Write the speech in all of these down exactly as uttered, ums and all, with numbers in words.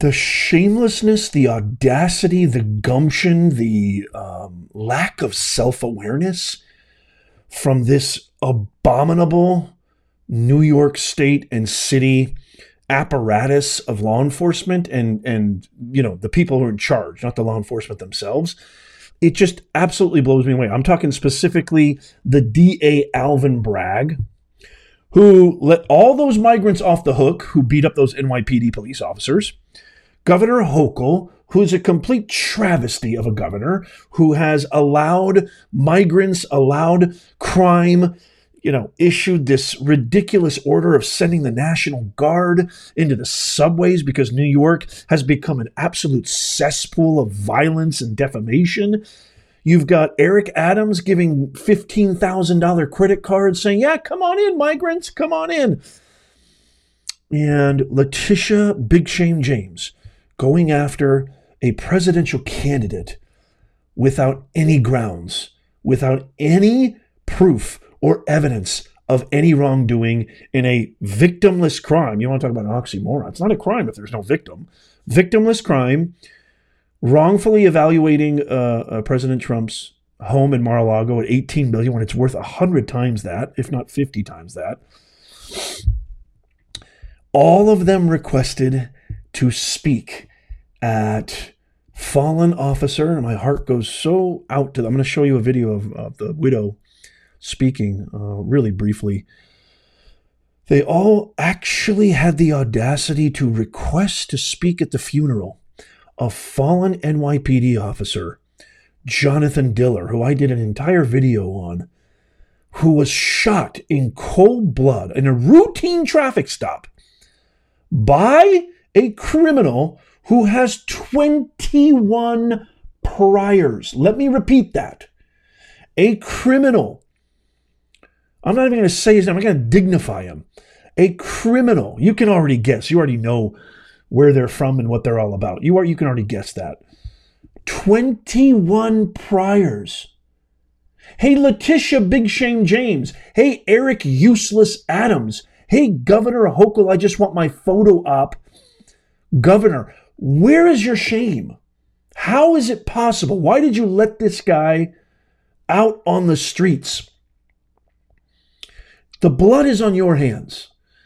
The shamelessness, the audacity, the gumption, the um, lack of self-awareness from this abominable New York State and city apparatus of law enforcement and, and you know, the people who are in charge, not the law enforcement themselves. It just absolutely blows me away. I'm talking specifically the D A Alvin Bragg, who let all those migrants off the hook, who beat up those N Y P D police officers. Governor Hochul, who's a complete travesty of a governor, who has allowed migrants, allowed crime, you know, issued this ridiculous order of sending the National Guard into the subways because New York has become an absolute cesspool of violence and defamation. You've got Eric Adams giving fifteen thousand dollars credit cards saying, yeah, come on in, migrants, come on in. And Letitia Big Shame James going after a presidential candidate without any grounds, without any proof or evidence of any wrongdoing in a victimless crime. You want to talk about an oxymoron. It's not a crime if there's no victim. Victimless crime, wrongfully evaluating uh, uh, President Trump's home in Mar-a-Lago at eighteen billion dollars when it's worth one hundred times that, if not fifty times that. All of them requested to speak at fallen officer, and my heart goes so out to them. I'm going to show you a video of, of the widow speaking uh, really briefly. They all actually had the audacity to request to speak at the funeral of fallen N Y P D officer Jonathan Diller, who I did an entire video on, who was shot in cold blood in a routine traffic stop by a criminal who has twenty-one priors. Let me repeat that. A criminal. I'm not even going to say his name. I'm going to dignify him. A criminal. You can already guess. You already know where they're from and what they're all about. You are. You can already guess that. twenty-one priors. Hey, Letitia Big Shame James. Hey, Eric Useless Adams. Hey, Governor Hochul, I just want my photo up. Governor, where is your shame? How is it possible? Why did you let this guy out on the streets? The blood is on your hands.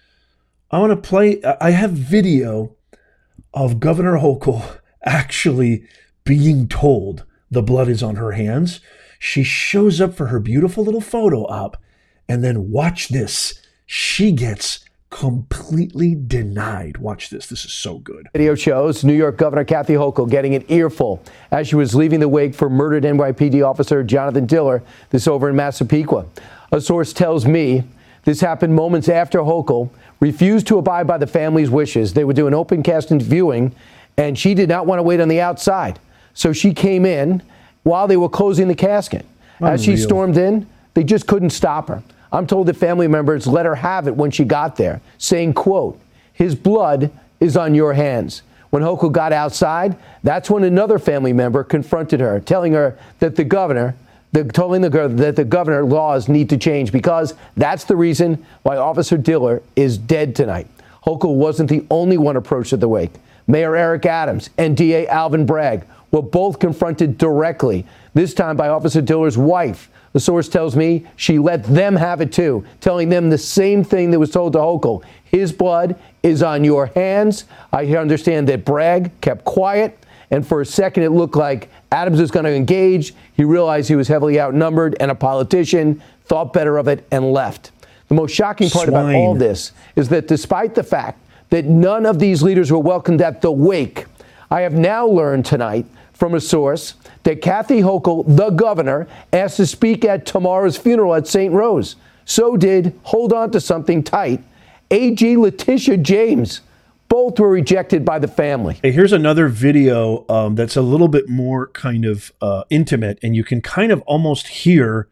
I want to play, I have video of Governor Hochul actually being told the blood is on her hands. She shows up for her beautiful little photo op, and then watch this. She gets completely denied. Watch this. This is so good. Video shows New York Governor Kathy Hochul getting an earful as she was leaving the wake for murdered N Y P D officer Jonathan Diller, this over in Massapequa. A source tells me this happened moments after Hochul refused to abide by the family's wishes. They would do an open casket viewing, and she did not want to wait on the outside. So she came in while they were closing the casket. As she stormed in, they just couldn't stop her. I'm told that family members let her have it when she got there, saying, quote, his blood is on your hands. When Hochul got outside, that's when another family member confronted her, telling her that the governor, the, telling the girl that the governor laws need to change because that's the reason why Officer Diller is dead tonight. Hochul wasn't the only one approached at the wake. Mayor Eric Adams and D A Alvin Bragg were both confronted directly, this time by Officer Diller's wife. The source tells me she let them have it too, telling them the same thing that was told to Hochul. His blood is on your hands. I understand that Bragg kept quiet, and for a second it looked like Adams was going to engage. He realized he was heavily outnumbered and a politician, thought better of it, and left. The most shocking part Swine. about all this is that despite the fact that none of these leaders were welcomed at the wake, I have now learned tonight from a source that Kathy Hochul, the governor, asked to speak at tomorrow's funeral at Saint Rose. So did, hold on to something tight, A G Letitia James. Both were rejected by the family. Hey, here's another video um, that's a little bit more kind of uh, intimate, and you can kind of almost hear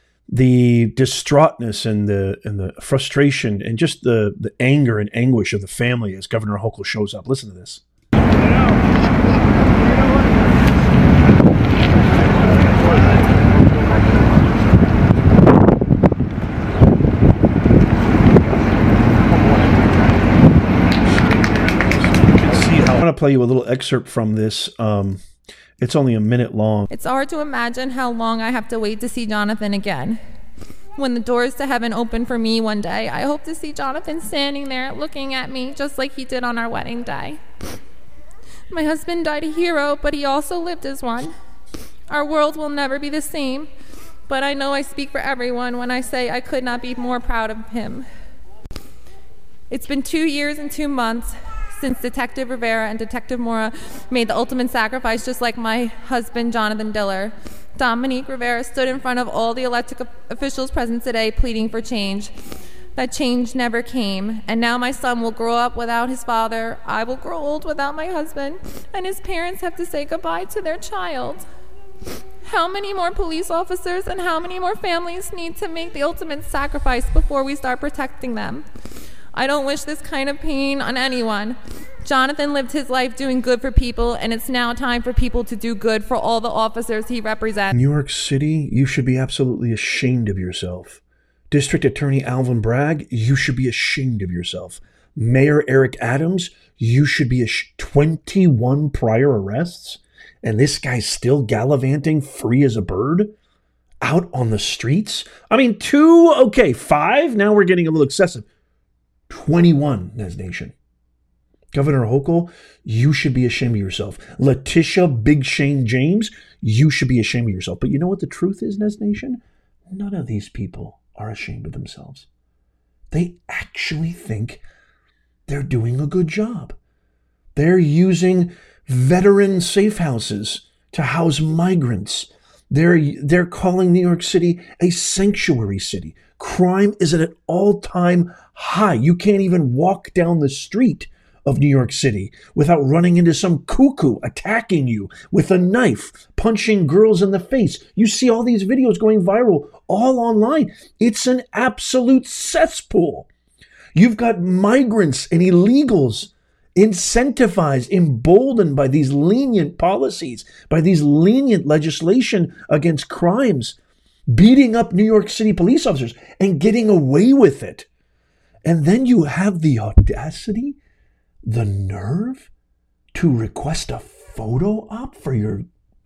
the distraughtness and the and the frustration and just the, the anger and anguish of the family as Governor Hochul shows up. Listen to this. play you a little excerpt from this. Um, it's only a minute long. It's hard to imagine how long I have to wait to see Jonathan again. When the doors to heaven open for me one day, I hope to see Jonathan standing there looking at me just like he did on our wedding day. My husband died a hero, but he also lived as one. Our world will never be the same, but I know I speak for everyone when I say I could not be more proud of him. It's been two years and two months since Detective Rivera and Detective Mora made the ultimate sacrifice, just like my husband, Jonathan Diller. Dominique Rivera stood in front of all the elected officials present today pleading for change. That change never came, and now my son will grow up without his father. I will grow old without my husband, and his parents have to say goodbye to their child. How many more police officers and how many more families need to make the ultimate sacrifice before we start protecting them? I don't wish this kind of pain on anyone. Jonathan lived his life doing good for people, and it's now time for people to do good for all the officers he represents. New York City, you should be absolutely ashamed of yourself. District Attorney Alvin Bragg, you should be ashamed of yourself. Mayor Eric Adams, you should be ashamed. twenty-one prior arrests, and this guy's still gallivanting free as a bird out on the streets? I mean, two, okay, five, now we're getting a little excessive. twenty-one, Nez Nation. Governor Hochul, you should be ashamed of yourself. Letitia Big Shane James, you should be ashamed of yourself. But you know what the truth is, Nez Nation? None of these people are ashamed of themselves. They actually think they're doing a good job. They're using veteran safe houses to house migrants. They're, they're calling New York City a sanctuary city. Crime is at an all-time high. You can't even walk down the street of New York City without running into some cuckoo attacking you with a knife, punching girls in the face. You see all these videos going viral all online. It's an absolute cesspool. You've got migrants and illegals incentivized, emboldened by these lenient policies, by these lenient legislation against crimes, beating up New York City police officers and getting away with it. And then you have the audacity, the nerve to request a photo op for your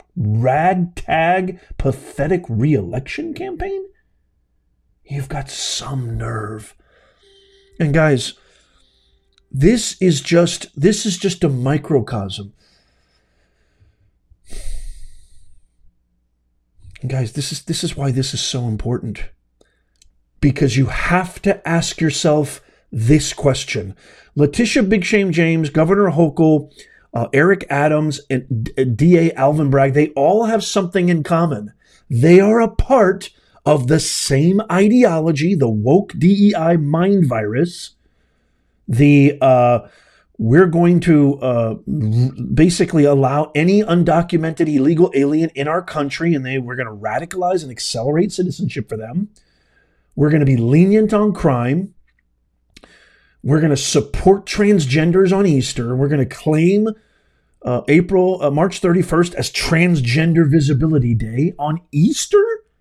ragtag, pathetic re-election campaign? You've got some nerve. And guys, this is just this is just a microcosm. And guys, this is this is why this is so important. Because you have to ask yourself this question. Letitia Big Shame James, Governor Hochul, uh, Eric Adams, and D A Alvin Bragg, they all have something in common. They are a part of the same ideology, the woke D E I mind virus. The uh, we're going to uh, basically allow any undocumented illegal alien in our country, and they we're going to radicalize and accelerate citizenship for them. We're going to be lenient on crime. We're going to support transgenders on Easter. We're going to claim uh, April, uh, March thirty-first as Transgender Visibility Day on Easter.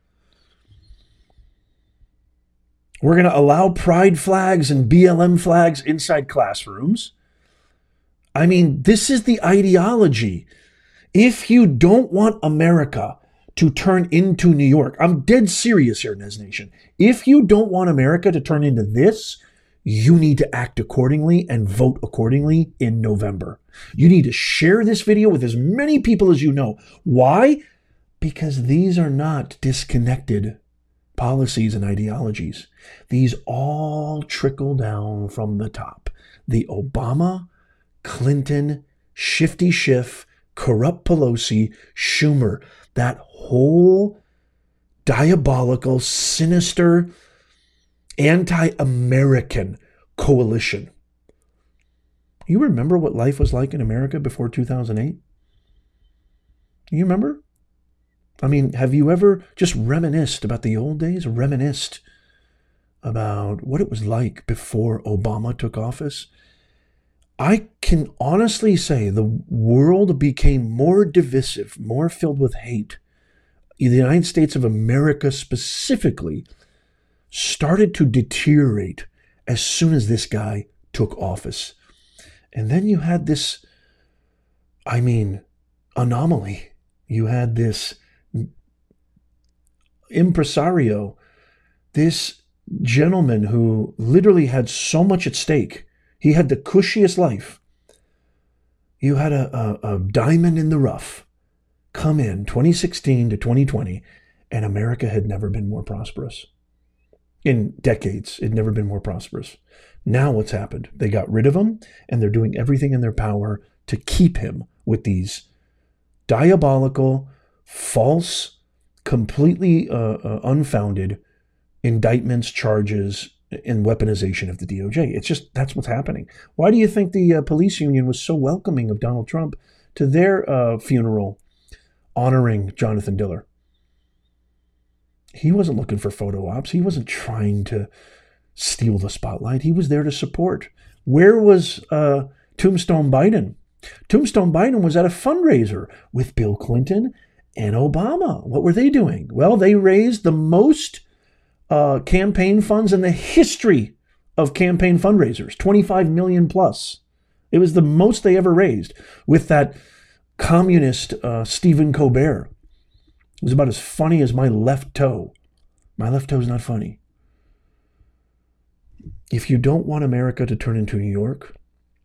We're going to allow pride flags and B L M flags inside classrooms. I mean, this is the ideology. If you don't want America to turn into New York, I'm dead serious here, Nez Nation. If you don't want America to turn into this, you need to act accordingly and vote accordingly in November. You need to share this video with as many people as you know. Why? Because these are not disconnected policies and ideologies. These all trickle down from the top. The Obama, Clinton, Shifty Schiff, corrupt Pelosi, Schumer, that whole diabolical, sinister, anti-American coalition. You remember what life was like in America before two thousand eight? You remember? I mean, have you ever just reminisced about the old days? Reminisced about what it was like before Obama took office? I can honestly say the world became more divisive, more filled with hate. The United States of America specifically started to deteriorate as soon as this guy took office. And then you had this I mean, anomaly. You had this impresario, this gentleman who literally had so much at stake. He had the cushiest life. You had a, a, a diamond in the rough come in twenty sixteen to twenty twenty, and America had never been more prosperous. In decades, it had never been more prosperous. Now what's happened? They got rid of him, and they're doing everything in their power to keep him with these diabolical, false, completely uh, uh, unfounded indictments, charges, and weaponization of the D O J. It's just, that's what's happening. Why do you think the uh, police union was so welcoming of Donald Trump to their uh, funeral honoring Jonathan Diller? He wasn't looking for photo ops. He wasn't trying to steal the spotlight. He was there to support. Where was uh, Tombstone Biden? Tombstone Biden was at a fundraiser with Bill Clinton and Obama. What were they doing? Well, they raised the most uh, campaign funds in the history of campaign fundraisers, twenty-five million plus. It was the most they ever raised with that communist uh, Stephen Colbert. It was about as funny as my left toe. My left toe is not funny. If you don't want America to turn into New York,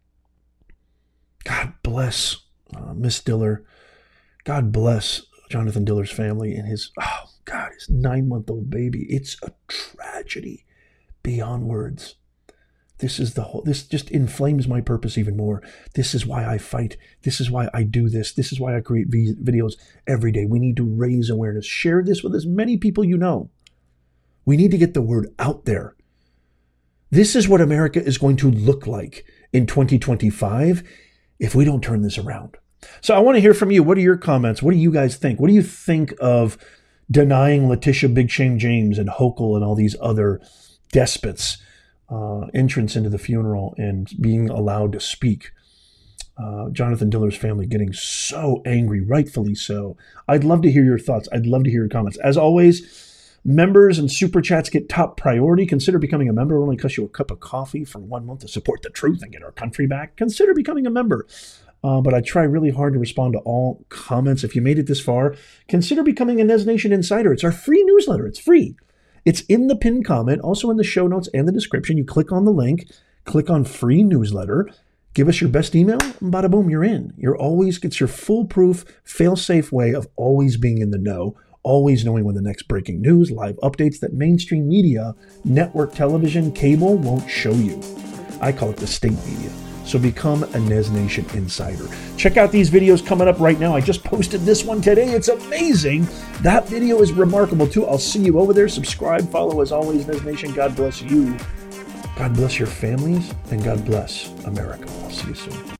God bless uh, Miss Diller. God bless Jonathan Diller's family and his, oh God, his nine-month-old baby. It's a tragedy beyond words. This is the whole, this just inflames my purpose even more. This is why I fight. This is why I do this. This is why I create v- videos every day. We need to raise awareness. Share this with as many people you know. We need to get the word out there. This is what America is going to look like in twenty twenty-five if we don't turn this around. So I want to hear from you. What are your comments? What do you guys think? What do you think of denying Letitia Big Shame James and Hochul and all these other despots uh, entrance into the funeral and being allowed to speak? Uh, Jonathan Diller's family getting so angry, rightfully so. I'd love to hear your thoughts. I'd love to hear your comments. As always, members and super chats get top priority. Consider becoming a member. It'll only cost you a cup of coffee for one month to support the truth and get our country back. Consider becoming a member. Uh, but I try really hard to respond to all comments. If you made it this far, consider becoming a Nez Nation Insider. It's our free newsletter. It's free. It's in the pinned comment, also in the show notes and the description. You click on the link, click on free newsletter, give us your best email, and bada boom, you're in. You're always, it's your foolproof, fail-safe way of always being in the know, always knowing when the next breaking news, live updates that mainstream media, network television, cable won't show you. I call it the state media. So become a Nez Nation Insider. Check out these videos coming up right now. I just posted this one today. It's amazing. That video is remarkable too. I'll see you over there. Subscribe, follow as always, Nez Nation. God bless you. God bless your families, and God bless America. I'll see you soon.